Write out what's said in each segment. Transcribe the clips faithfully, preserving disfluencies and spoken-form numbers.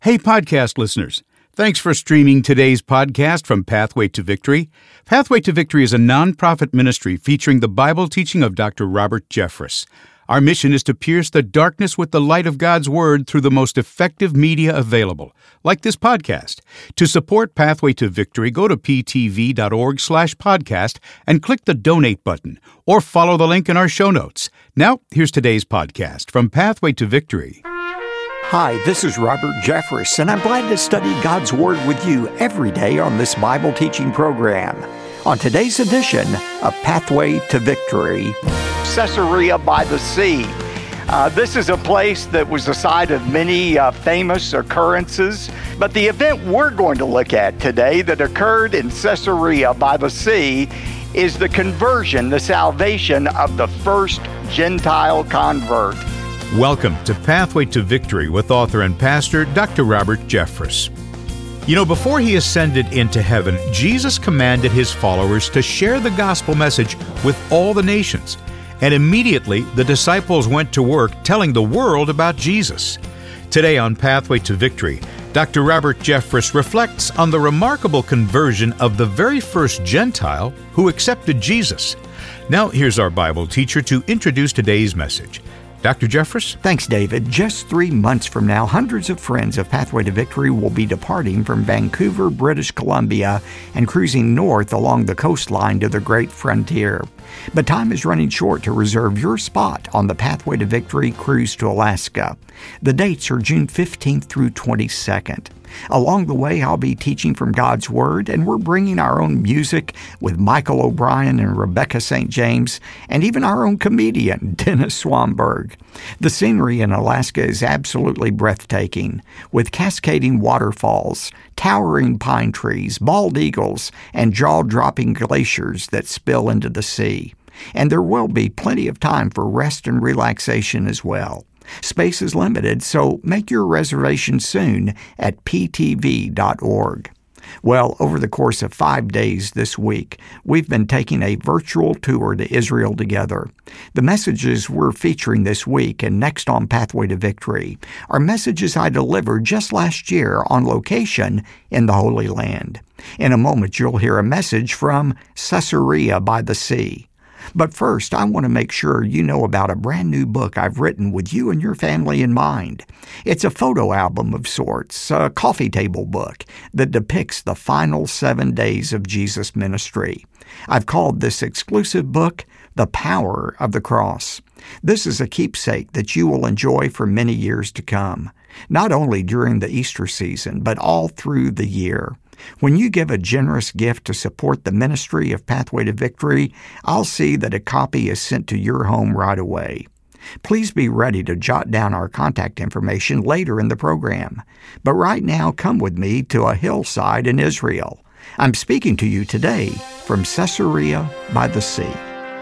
Hey, podcast listeners. Thanks for streaming today's podcast from Pathway to Victory. Pathway to Victory is a nonprofit ministry featuring the Bible teaching of Doctor Robert Jeffress. Our mission is to pierce the darkness with the light of God's Word through the most effective media available, like this podcast. To support Pathway to Victory, go to ptv.org slash podcast and click the donate button, or follow the link in our show notes. Now, here's today's podcast from Pathway to Victory. Hi, this is Robert Jeffress, and I'm glad to study God's Word with you every day on this Bible teaching program. On today's edition of Pathway to Victory, Caesarea by the Sea. Uh, this is a place that was the site of many uh, famous occurrences, but the event we're going to look at today that occurred in Caesarea by the Sea is the conversion, the salvation of the first Gentile convert. Welcome to Pathway to Victory with author and pastor Doctor Robert Jeffress. You know, before he ascended into heaven, Jesus commanded his followers to share the gospel message with all the nations. And immediately, the disciples went to work telling the world about Jesus. Today on Pathway to Victory, Doctor Robert Jeffress reflects on the remarkable conversion of the very first Gentile who accepted Jesus. Now, here's our Bible teacher to introduce today's message. Doctor Jeffress? Thanks, David. Just three months from now, hundreds of friends of Pathway to Victory will be departing from Vancouver, British Columbia, and cruising north along the coastline to the Great Frontier. But time is running short to reserve your spot on the Pathway to Victory cruise to Alaska. The dates are June fifteenth through twenty-second. Along the way, I'll be teaching from God's Word, and we're bringing our own music with Michael O'Brien and Rebecca Saint James, and even our own comedian, Dennis Swanberg. The scenery in Alaska is absolutely breathtaking, with cascading waterfalls, towering pine trees, bald eagles, and jaw-dropping glaciers that spill into the sea. And there will be plenty of time for rest and relaxation as well. Space is limited, so make your reservation soon at p t v dot org. Well, over the course of five days this week, we've been taking a virtual tour to Israel together. The messages we're featuring this week and next on Pathway to Victory are messages I delivered just last year on location in the Holy Land. In a moment, you'll hear a message from Caesarea by the Sea. But first, I want to make sure you know about a brand new book I've written with you and your family in mind. It's a photo album of sorts, a coffee table book that depicts the final seven days of Jesus' ministry. I've called this exclusive book, The Power of the Cross. This is a keepsake that you will enjoy for many years to come, not only during the Easter season, but all through the year. When you give a generous gift to support the ministry of Pathway to Victory, I'll see that a copy is sent to your home right away. Please be ready to jot down our contact information later in the program. But right now, come with me to a hillside in Israel. I'm speaking to you today from Caesarea by the Sea.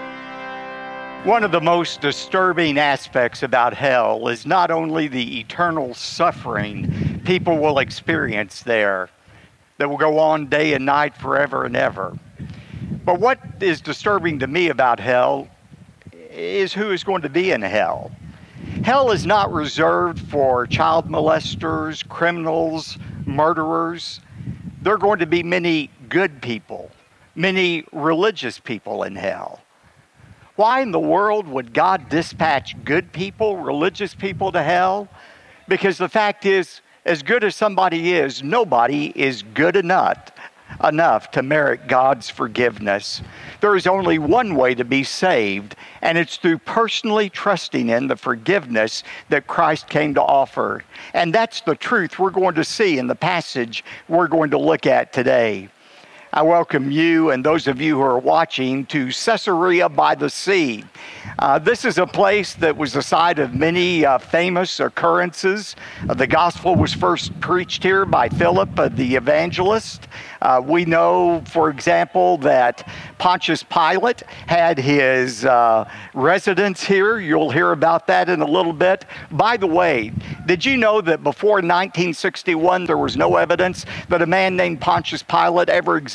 One of the most disturbing aspects about hell is not only the eternal suffering people will experience there, that will go on day and night forever and ever. But what is disturbing to me about hell is who is going to be in hell. Hell is not reserved for child molesters, criminals, murderers. There are going to be many good people, many religious people in hell. Why in the world would God dispatch good people, religious people to hell? Because the fact is, as good as somebody is, nobody is good enough, enough to merit God's forgiveness. There is only one way to be saved, and it's through personally trusting in the forgiveness that Christ came to offer. And that's the truth we're going to see in the passage we're going to look at today. I welcome you and those of you who are watching to Caesarea by the Sea. Uh, this is a place that was the site of many uh, famous occurrences. Uh, the gospel was first preached here by Philip, uh, the evangelist. Uh, we know, for example, that Pontius Pilate had his uh, residence here. You'll hear about that in a little bit. By the way, did you know that before nineteen sixty-one, there was no evidence that a man named Pontius Pilate ever existed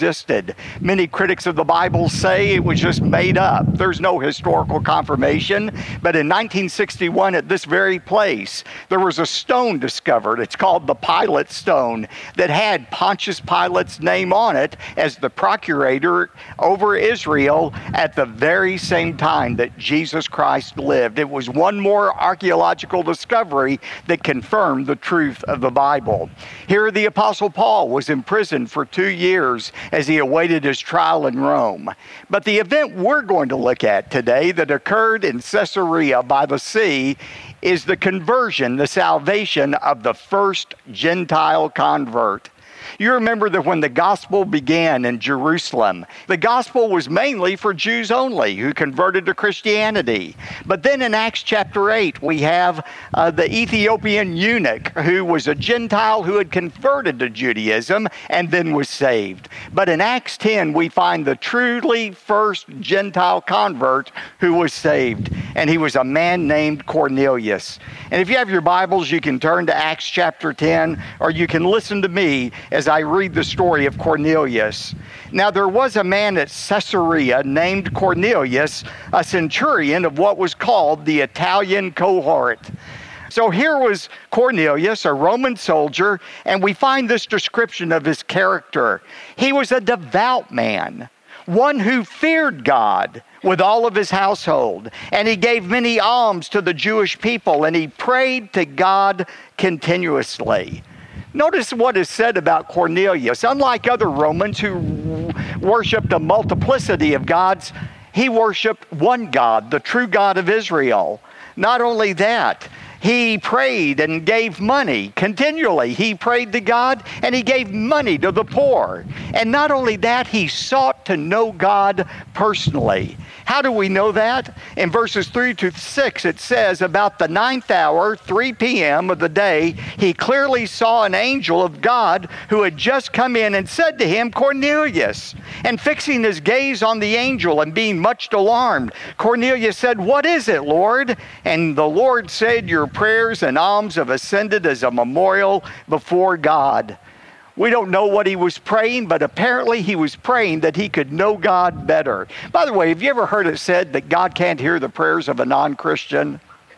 existed. Many critics of the Bible say it was just made up. There's no historical confirmation. But in nineteen sixty-one, at this very place, there was a stone discovered. It's called the Pilate Stone, that had Pontius Pilate's name on it as the procurator over Israel at the very same time that Jesus Christ lived. It was one more archaeological discovery that confirmed the truth of the Bible. Here the Apostle Paul was imprisoned for two years as he awaited his trial in Rome. But the event we're going to look at today that occurred in Caesarea by the sea is the conversion, the salvation of the first Gentile convert. You remember that when the gospel began in Jerusalem, the gospel was mainly for Jews only who converted to Christianity. But then in Acts chapter eight, we have uh, the Ethiopian eunuch who was a Gentile who had converted to Judaism and then was saved. But in Acts ten, we find the truly first Gentile convert who was saved. And he was a man named Cornelius. And if you have your Bibles, you can turn to Acts chapter ten, or you can listen to me as I read the story of Cornelius. Now there was a man at Caesarea named Cornelius, a centurion of what was called the Italian cohort. So here was Cornelius, a Roman soldier, and we find this description of his character. He was a devout man, one who feared God with all of his household, and he gave many alms to the Jewish people, and he prayed to God continuously. Notice what is said about Cornelius. Unlike other Romans who worshiped a multiplicity of gods, he worshiped one God, the true God of Israel. Not only that, he prayed and gave money continually. He prayed to God and he gave money to the poor. And not only that, he sought to know God personally. How do we know that? In verses three to six, it says, about the ninth hour, three p.m. of the day, he clearly saw an angel of God who had just come in and said to him, Cornelius. And fixing his gaze on the angel and being much alarmed, Cornelius said, what is it, Lord? And the Lord said, your prayers and alms have ascended as a memorial before God. We don't know what he was praying, but apparently he was praying that he could know God better. By the way, have you ever heard it said that God can't hear the prayers of a non-Christian?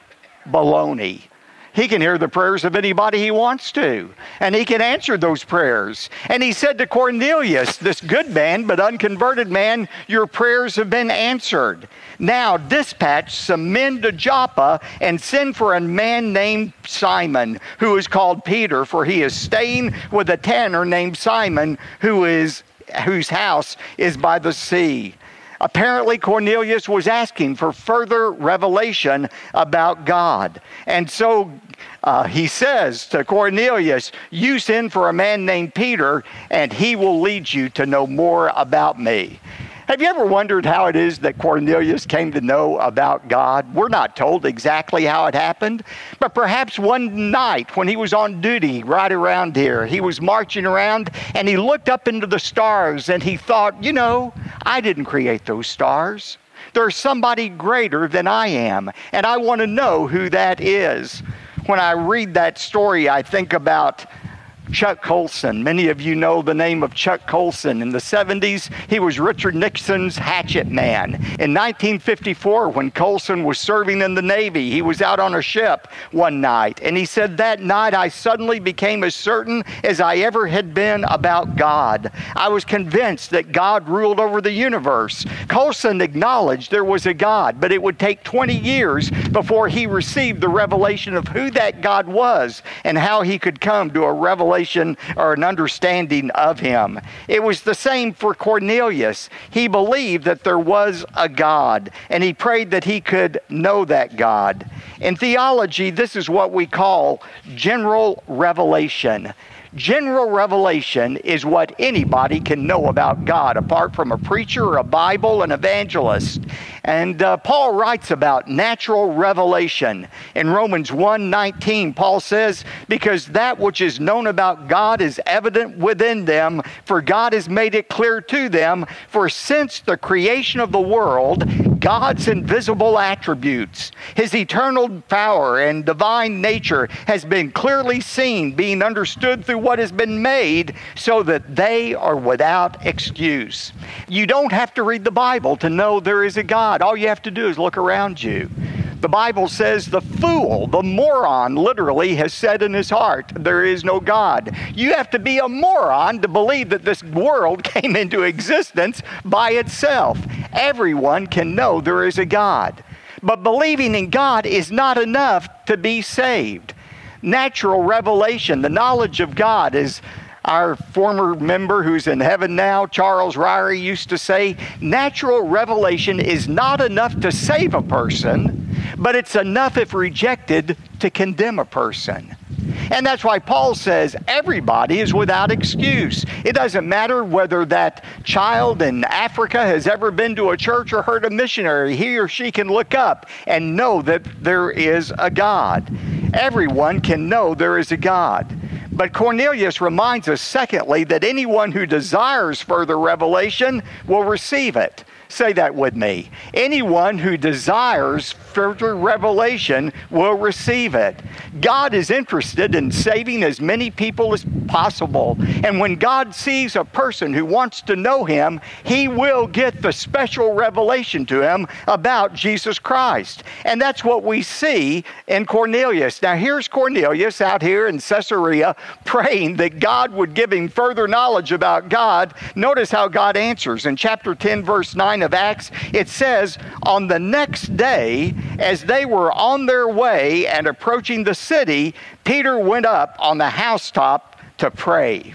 Baloney. He can hear the prayers of anybody he wants to, and he can answer those prayers. And he said to Cornelius, this good man but unconverted man, your prayers have been answered. Now dispatch some men to Joppa and send for a man named Simon, who is called Peter, for he is staying with a tanner named Simon, who is whose house is by the sea. Apparently, Cornelius was asking for further revelation about God. And so uh, he says to Cornelius, you send for a man named Peter, and he will lead you to know more about me. Have you ever wondered how it is that Cornelius came to know about God? We're not told exactly how it happened, but perhaps one night when he was on duty right around here, he was marching around and he looked up into the stars and he thought, you know, I didn't create those stars. There's somebody greater than I am, and I want to know who that is. When I read that story, I think about Chuck Colson. Many of you know the name of Chuck Colson. In the seventies, he was Richard Nixon's hatchet man. In nineteen fifty-four, when Colson was serving in the Navy, he was out on a ship one night, and he said, that night I suddenly became as certain as I ever had been about God. I was convinced that God ruled over the universe. Colson acknowledged there was a God, but it would take twenty years before he received the revelation of who that God was and how he could come to a revelation or an understanding of him. It was the same for Cornelius. He believed that there was a God, and he prayed that he could know that God. In theology, this is what we call general revelation. General revelation is what anybody can know about God, apart from a preacher, a Bible, an evangelist. And uh, Paul writes about natural revelation. In Romans one nineteen, Paul says, because that which is known about God is evident within them, for God has made it clear to them. For since the creation of the world, God's invisible attributes, His eternal power and divine nature has been clearly seen, being understood through what has been made, so that they are without excuse. You don't have to read the Bible to know there is a God. All you have to do is look around you. The Bible says the fool, the moron, literally has said in his heart, there is no God. You have to be a moron to believe that this world came into existence by itself. Everyone can know there is a God. But believing in God is not enough to be saved. Natural revelation, the knowledge of God, is our former member who's in heaven now, Charles Ryrie, used to say, natural revelation is not enough to save a person, but it's enough if rejected to condemn a person. And that's why Paul says everybody is without excuse. It doesn't matter whether that child in Africa has ever been to a church or heard a missionary. He or she can look up and know that there is a God. Everyone can know there is a God. But Cornelius reminds us, secondly, that anyone who desires further revelation will receive it. Say that with me. Anyone who desires further revelation will receive it. God is interested in saving as many people as possible. And when God sees a person who wants to know Him, He will get the special revelation to him about Jesus Christ. And that's what we see in Cornelius. Now here's Cornelius out here in Caesarea praying that God would give him further knowledge about God. Notice how God answers. In chapter ten, verse nine of Acts, it says, on the next day, as they were on their way and approaching the city, Peter went up on the housetop to pray.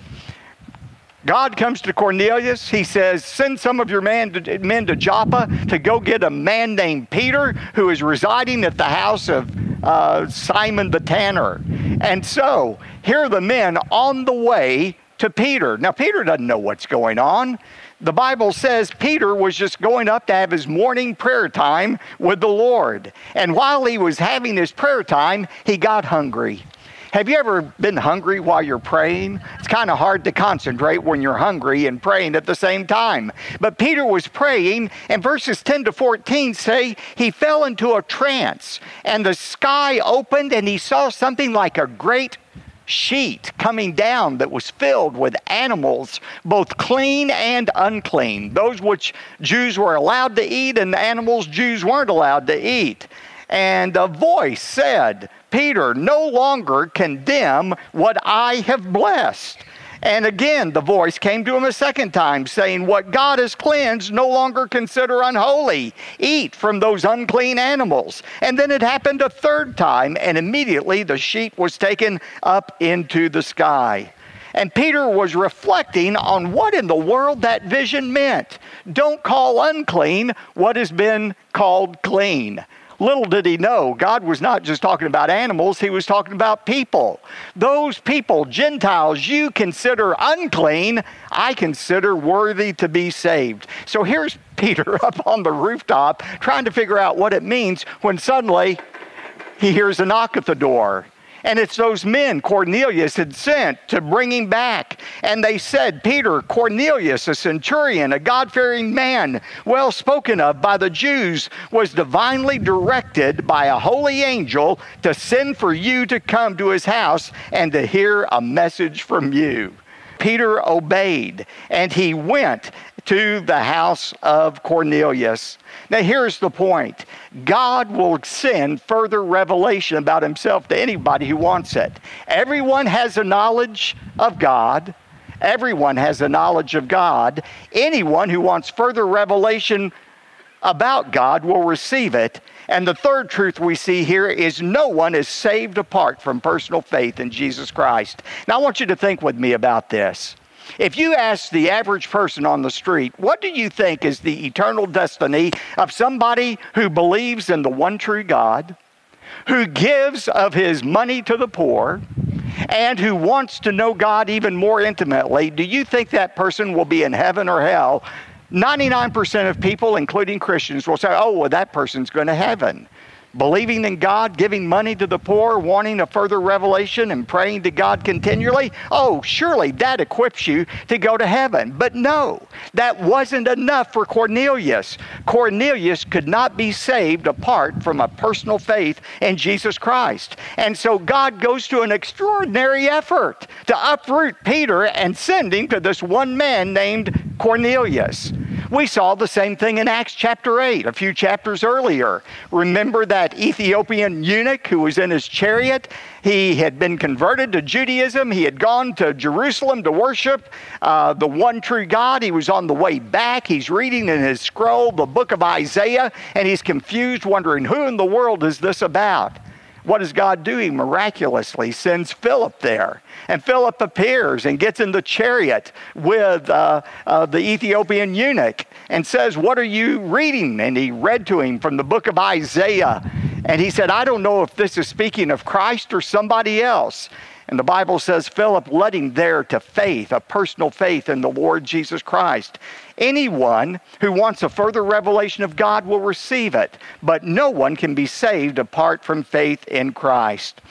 God comes to Cornelius. He says, send some of your man to, men to Joppa to go get a man named Peter who is residing at the house of uh, Simon the tanner. And so, here are the men on the way to Peter. Now, Peter doesn't know what's going on. The Bible says Peter was just going up to have his morning prayer time with the Lord. And while he was having his prayer time, he got hungry. Have you ever been hungry while you're praying? It's kind of hard to concentrate when you're hungry and praying at the same time. But Peter was praying, and verses ten to fourteen say he fell into a trance, and the sky opened, and he saw something like a great sheet coming down that was filled with animals, both clean and unclean. Those which Jews were allowed to eat, and the animals Jews weren't allowed to eat. And a voice said, Peter, no longer condemn what I have blessed. And again, the voice came to him a second time, saying, what God has cleansed, no longer consider unholy. Eat from those unclean animals. And then it happened a third time, and immediately the sheet was taken up into the sky. And Peter was reflecting on what in the world that vision meant. Don't call unclean what has been called clean. Little did he know, God was not just talking about animals, He was talking about people. Those people, Gentiles, you consider unclean, I consider worthy to be saved. So here's Peter up on the rooftop trying to figure out what it means when suddenly he hears a knock at the door. And it's those men Cornelius had sent to bring him back. And they said, Peter, Cornelius, a centurion, a God-fearing man, well spoken of by the Jews, was divinely directed by a holy angel to send for you to come to his house and to hear a message from you. Peter obeyed, and he went to the house of Cornelius. Now here's the point. God will send further revelation about Himself to anybody who wants it. Everyone has a knowledge of God. Everyone has a knowledge of God. Anyone who wants further revelation about God will receive it. And the third truth we see here is no one is saved apart from personal faith in Jesus Christ. Now I want you to think with me about this. If you ask the average person on the street, what do you think is the eternal destiny of somebody who believes in the one true God, who gives of his money to the poor, and who wants to know God even more intimately? Do you think that person will be in heaven or hell? ninety-nine percent of people, including Christians, will say, oh, well, that person's going to heaven. believing in God, giving money to the poor, wanting a further revelation, and praying to God continually, oh, surely that equips you to go to heaven. But no, that wasn't enough for Cornelius. Cornelius could not be saved apart from a personal faith in Jesus Christ. And so God goes to an extraordinary effort to uproot Peter and send him to this one man named Cornelius. We saw the same thing in Acts chapter eight, a few chapters earlier. Remember that Ethiopian eunuch who was in his chariot? He had been converted to Judaism. He had gone to Jerusalem to worship uh, the one true God. He was on the way back. He's reading in his scroll the book of Isaiah, and he's confused, wondering, who in the world is this about? What does God do? He miraculously sends Philip there. And Philip appears and gets in the chariot with uh, uh, the Ethiopian eunuch and says, what are you reading? And he read to him from the book of Isaiah. And he said, I don't know if this is speaking of Christ or somebody else. And the Bible says Philip led him there to faith, a personal faith in the Lord Jesus Christ. Anyone who wants a further revelation of God will receive it, but no one can be saved apart from faith in Christ.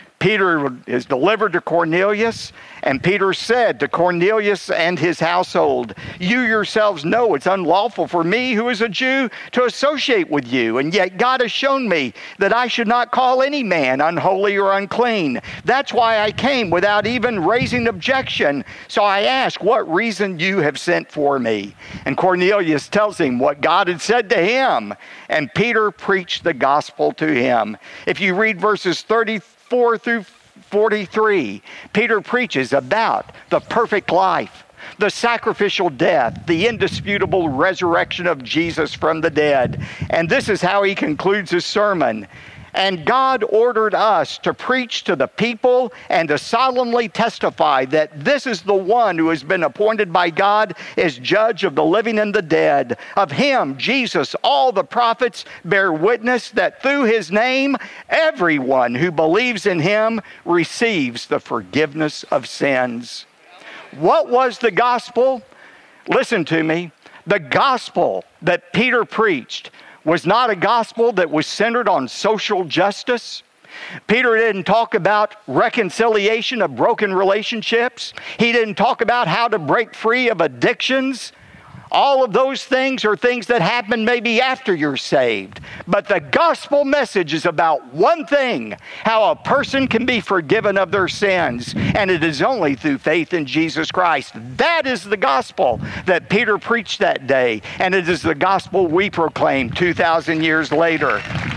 Peter is delivered to Cornelius, and Peter said to Cornelius and his household, you yourselves know it's unlawful for me, who is a Jew, to associate with you, and yet God has shown me that I should not call any man unholy or unclean. That's why I came without even raising objection. So I ask, what reason you have sent for me? And Cornelius tells him what God had said to him, and Peter preached the gospel to him. If you read verses thirty-four through forty-three, Peter preaches about the perfect life, the sacrificial death, the indisputable resurrection of Jesus from the dead. And this is how he concludes his sermon. And God ordered us to preach to the people and to solemnly testify that this is the one who has been appointed by God as judge of the living and the dead. Of him, Jesus, all the prophets bear witness that through his name, everyone who believes in him receives the forgiveness of sins. What was the gospel? Listen to me. The gospel that Peter preached was not a gospel that was centered on social justice. Peter didn't talk about reconciliation of broken relationships. He didn't talk about how to break free of addictions. All of those things are things that happen maybe after you're saved. But the gospel message is about one thing, how a person can be forgiven of their sins. And it is only through faith in Jesus Christ. That is the gospel that Peter preached that day. And it is the gospel we proclaim two thousand years later.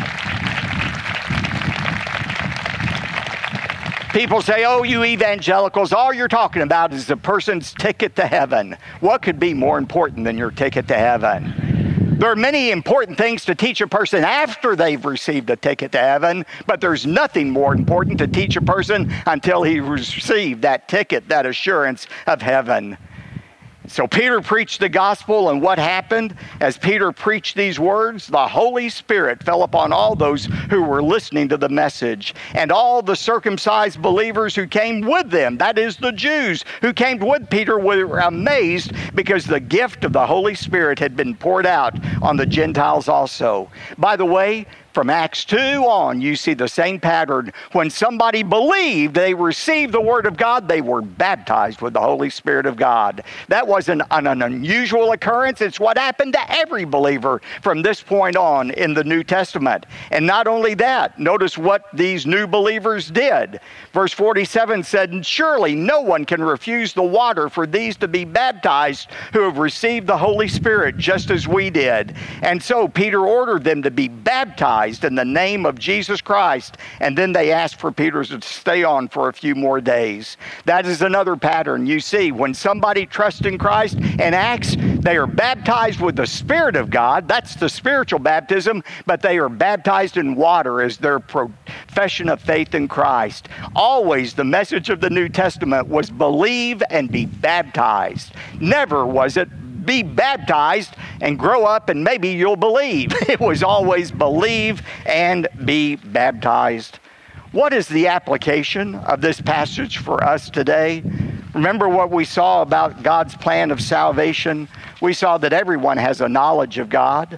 People say, oh, you evangelicals, all you're talking about is a person's ticket to heaven. What could be more important than your ticket to heaven? There are many important things to teach a person after they've received a ticket to heaven, but there's nothing more important to teach a person until he received that ticket, that assurance of heaven. So Peter preached the gospel, and what happened? As Peter preached these words, the Holy Spirit fell upon all those who were listening to the message, and all the circumcised believers who came with them, that is the Jews who came with Peter, were amazed because the gift of the Holy Spirit had been poured out on the Gentiles also. By the way, from Acts two on, you see the same pattern. When somebody believed, they received the Word of God, they were baptized with the Holy Spirit of God. That wasn't an, an unusual occurrence. It's what happened to every believer from this point on in the New Testament. And not only that, notice what these new believers did. Verse forty-seven said, surely no one can refuse the water for these to be baptized who have received the Holy Spirit just as we did. And so Peter ordered them to be baptized in the name of Jesus Christ, and then they asked for Peter to stay on for a few more days. That is another pattern you see. When somebody trusts in Christ in Acts, they are baptized with the Spirit of God. That's the spiritual baptism, but they are baptized in water as their profession of faith in Christ. Always the message of the New Testament was believe and be baptized. Never was it be baptized and grow up and maybe you'll believe. It was always believe and be baptized. What is the application of this passage for us today? Remember what we saw about God's plan of salvation? We saw that everyone has a knowledge of God.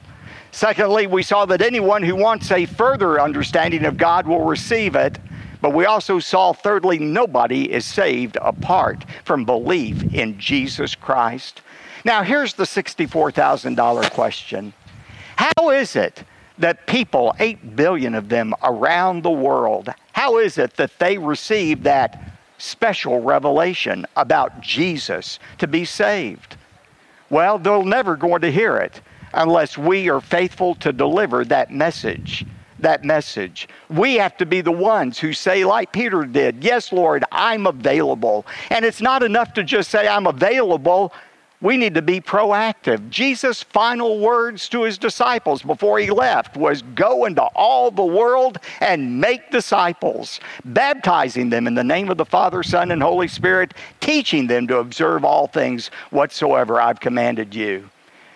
Secondly, we saw that anyone who wants a further understanding of God will receive it. But we also saw, thirdly, nobody is saved apart from belief in Jesus Christ. Now, here's the sixty-four thousand dollars question. How is it that people, eight billion of them around the world, how is it that they receive that special revelation about Jesus to be saved? Well, they're never going to hear it unless we are faithful to deliver that message. That message. We have to be the ones who say, like Peter did, yes, Lord, I'm available. And it's not enough to just say I'm available. We need to be proactive. Jesus' final words to his disciples before he left was, go into all the world and make disciples, baptizing them in the name of the Father, Son, and Holy Spirit, teaching them to observe all things whatsoever I've commanded you.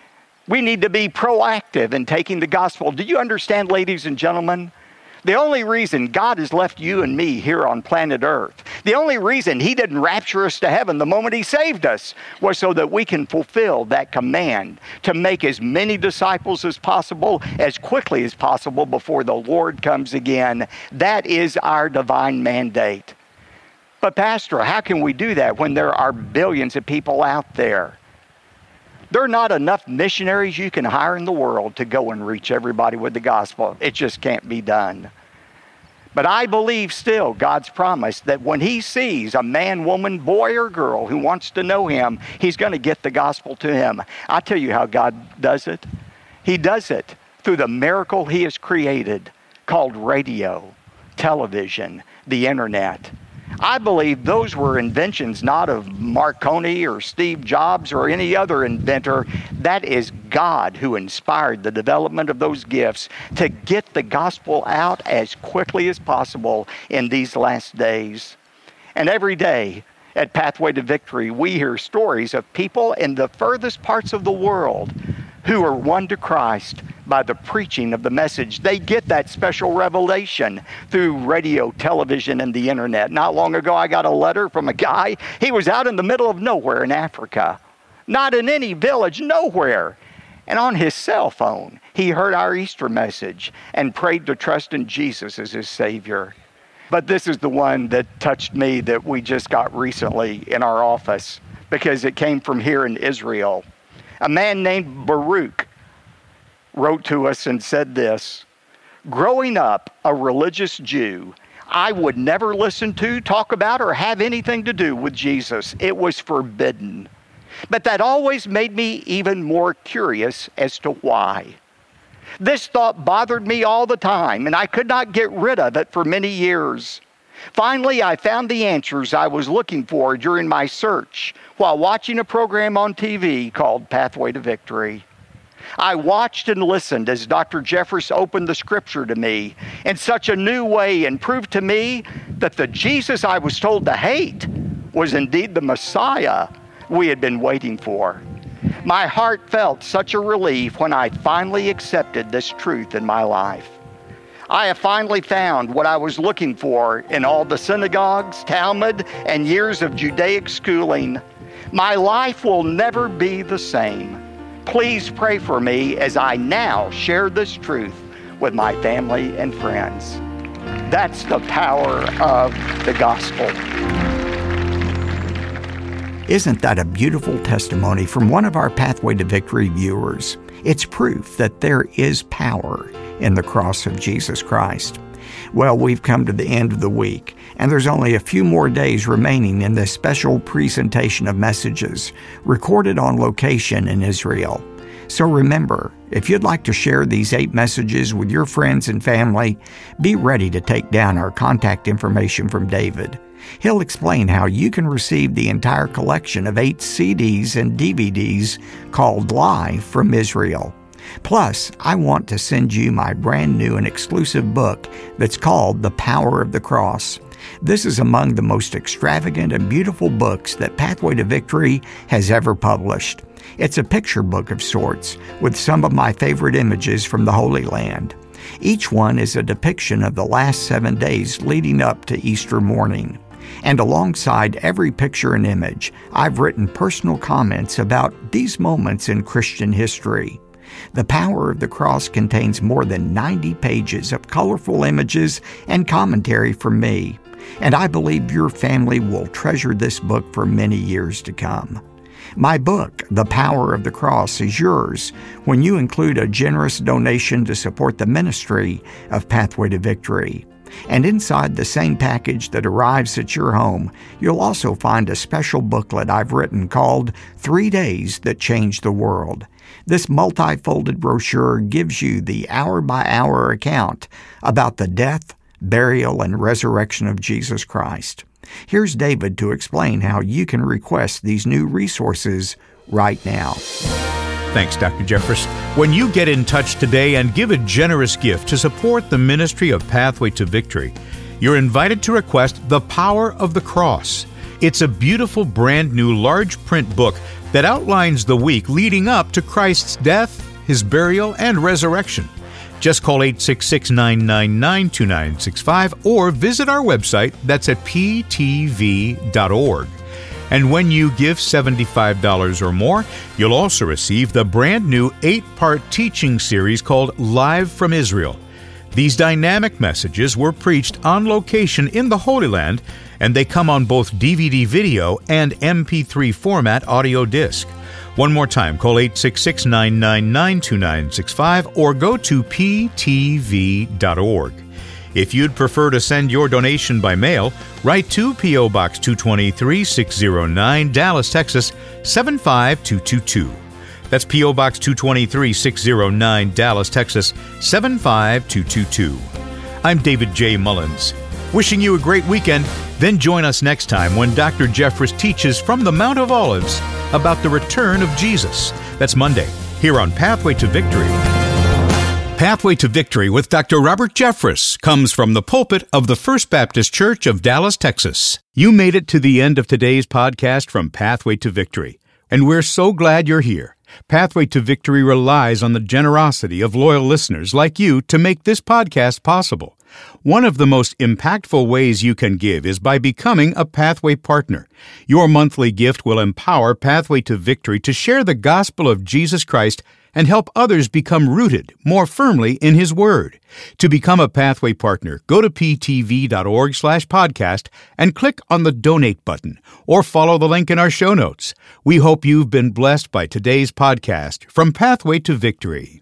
We need to be proactive in taking the gospel. Do you understand, ladies and gentlemen? The only reason God has left you and me here on planet Earth, the only reason he didn't rapture us to heaven the moment he saved us, was so that we can fulfill that command to make as many disciples as possible, as quickly as possible before the Lord comes again. That is our divine mandate. But Pastor, how can we do that when there are billions of people out there? There are not enough missionaries you can hire in the world to go and reach everybody with the gospel. It just can't be done. But I believe still God's promise that when he sees a man, woman, boy, or girl who wants to know him, he's going to get the gospel to him. I'll tell you how God does it. He does it through the miracle he has created called radio, television, the internet. I believe those were inventions not of Marconi or Steve Jobs or any other inventor. That is God who inspired the development of those gifts to get the gospel out as quickly as possible in these last days. And every day at Pathway to Victory, we hear stories of people in the furthest parts of the world who are won to Christ by the preaching of the message. They get that special revelation through radio, television, and the internet. Not long ago, I got a letter from a guy. He was out in the middle of nowhere in Africa, not in any village, nowhere. And on his cell phone, he heard our Easter message and prayed to trust in Jesus as his Savior. But this is the one that touched me that we just got recently in our office, because it came from here in Israel. A man named Baruch wrote to us and said this: growing up a religious Jew, I would never listen to, talk about, or have anything to do with Jesus. It was forbidden. But that always made me even more curious as to why. This thought bothered me all the time, and I could not get rid of it for many years. Finally, I found the answers I was looking for during my search while watching a program on T V called Pathway to Victory. I watched and listened as Doctor Jeffress opened the scripture to me in such a new way and proved to me that the Jesus I was told to hate was indeed the Messiah we had been waiting for. My heart felt such a relief when I finally accepted this truth in my life. I have finally found what I was looking for in all the synagogues, Talmud, and years of Judaic schooling. My life will never be the same. Please pray for me as I now share this truth with my family and friends. That's the power of the gospel. Isn't that a beautiful testimony from one of our Pathway to Victory viewers? It's proof that there is power in the cross of Jesus Christ. Well, we've come to the end of the week, and there's only a few more days remaining in this special presentation of messages recorded on location in Israel. So remember, if you'd like to share these eight messages with your friends and family, be ready to take down our contact information from David. He'll explain how you can receive the entire collection of eight C Ds and D V Ds called Live from Israel. Plus, I want to send you my brand new and exclusive book that's called The Power of the Cross. This is among the most extravagant and beautiful books that Pathway to Victory has ever published. It's a picture book of sorts with some of my favorite images from the Holy Land. Each one is a depiction of the last seven days leading up to Easter morning. And alongside every picture and image, I've written personal comments about these moments in Christian history. The Power of the Cross contains more than ninety pages of colorful images and commentary from me, and I believe your family will treasure this book for many years to come. My book, The Power of the Cross, is yours when you include a generous donation to support the ministry of Pathway to Victory. And inside the same package that arrives at your home, you'll also find a special booklet I've written called Three Days That Changed the World. This multi-folded brochure gives you the hour-by-hour account about the death, burial, and resurrection of Jesus Christ. Here's David to explain how you can request these new resources right now. Thanks, Doctor Jeffress. When you get in touch today and give a generous gift to support the ministry of Pathway to Victory, you're invited to request The Power of the Cross. It's a beautiful, brand new, large print book that outlines the week leading up to Christ's death, His burial, and resurrection. Just call eight six six, nine nine nine, two nine six five or visit our website that's at p t v dot org. And when you give seventy-five dollars or more, you'll also receive the brand new eight-part teaching series called Live from Israel. These dynamic messages were preached on location in the Holy Land, and they come on both D V D video and M P three format audio disc. One more time, call eight six six, nine nine nine, two nine six five or go to p t v dot org. If you'd prefer to send your donation by mail, write to P O. Box two twenty-three, six oh nine, Dallas, Texas, seven five two two two. That's P O. Box two twenty-three, six oh nine, Dallas, Texas, seven five two two two. I'm David J. Mullins. Wishing you a great weekend, then join us next time when Doctor Jeffress teaches from the Mount of Olives about the return of Jesus. That's Monday, here on Pathway to Victory. Pathway to Victory with Doctor Robert Jeffress comes from the pulpit of the First Baptist Church of Dallas, Texas. You made it to the end of today's podcast from Pathway to Victory, and we're so glad you're here. Pathway to Victory relies on the generosity of loyal listeners like you to make this podcast possible. One of the most impactful ways you can give is by becoming a Pathway partner. Your monthly gift will empower Pathway to Victory to share the gospel of Jesus Christ and help others become rooted more firmly in His Word. To become a Pathway partner, go to p t v dot org slash podcast and click on the Donate button, or follow the link in our show notes. We hope you've been blessed by today's podcast from Pathway to Victory.